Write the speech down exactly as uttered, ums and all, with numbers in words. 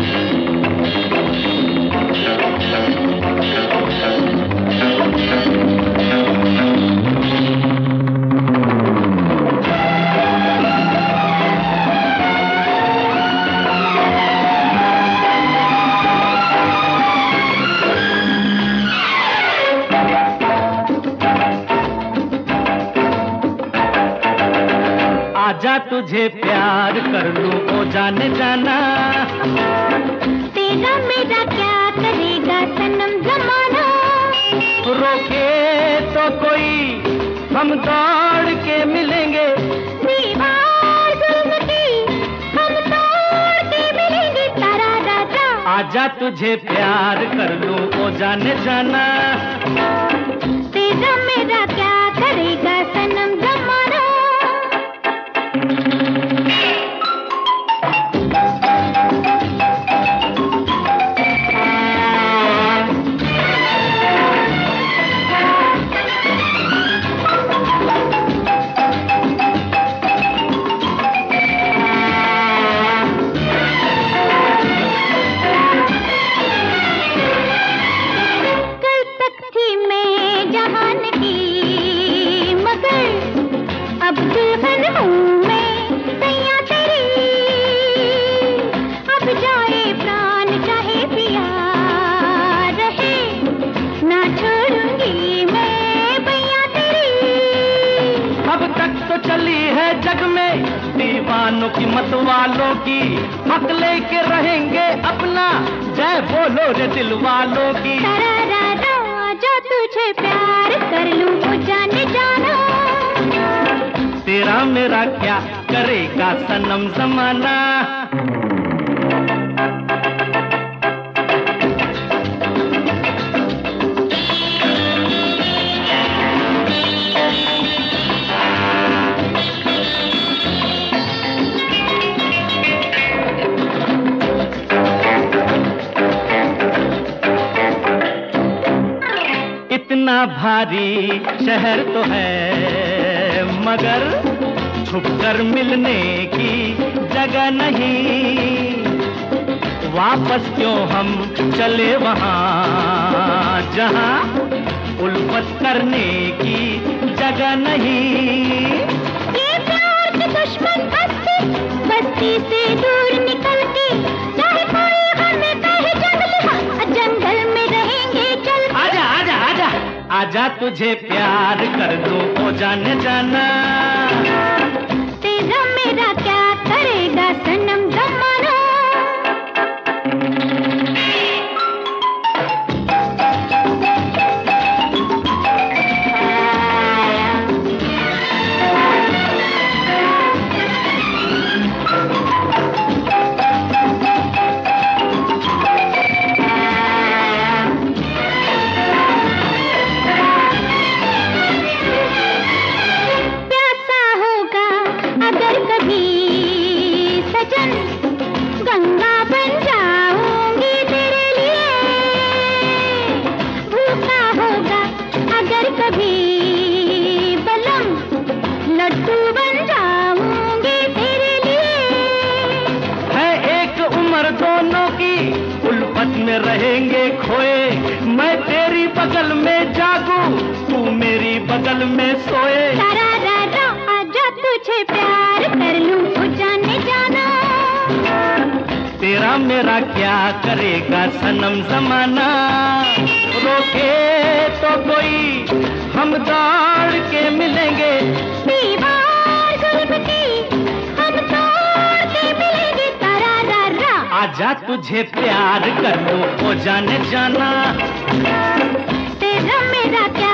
आजा तुझे प्यार कर लूं ओ जाने जाना, तेरा मेरा क्या करेगा सनम जमाना। रोके तो कोई हम दौड़ के मिलेंगे, दीवार जुल्म की हम तोड़ के मिलेंगे। तारा राजा आजा तुझे प्यार कर लूं ओ जाने जाना, तेरा मेरा क्या करेगा सनम जमाना। अब दुल्हन हूँ मैं सैया तेरी, अब जाए प्राण चाहे पिया रहे, ना छोड़ूंगी मैं भैया तेरी। अब तक तो चली है जग में दीवानों की मत वालों की, हक लेके रहेंगे अपना, जय बोलो रे दिल वालों की। आजा तुझे प्यार कर लूं ओ जाने जाना, तेरा मेरा क्या करेगा सनम जमाना। इतना भारी शहर तो है मगर छुप कर मिलने की जगह नहीं, वापस क्यों हम चले वहाँ जहाँ उल्फत करने की जगह नहीं। ये प्यार के दुश्मन बस्ती बस्ती से दूर निकल के, चाहे कोई हमें कहे जंगल, जंगल में रहेंगे चल। आजा आजा आजा आजा तुझे प्यार कर दूं ओ जाने जाना, तेरा मेरा क्या करेगा सनम जमाना। अगर कभी सजन गंगा बन जाऊंगी तेरे लिए, भूखा होगा अगर कभी बलम लड्डू बन जाऊंगी तेरे लिए। है एक उम्र दोनों की उल्फत में रहेंगे खोए, मैं तेरी बगल में जागूं तू मेरी बगल में सोए। तारा राजा आजा तुझे प्यार कर लूं ओ जाने जाना, तेरा मेरा क्या करेगा सनम जमाना। रोके तो कोई हम दौड़ के मिलेंगे, दीवार जुल्म की हम तोड़ के मिलेंगे। तारा राजा आजा तुझे प्यार कर लूं ओ जाने जाना, तेरा मेरा क्या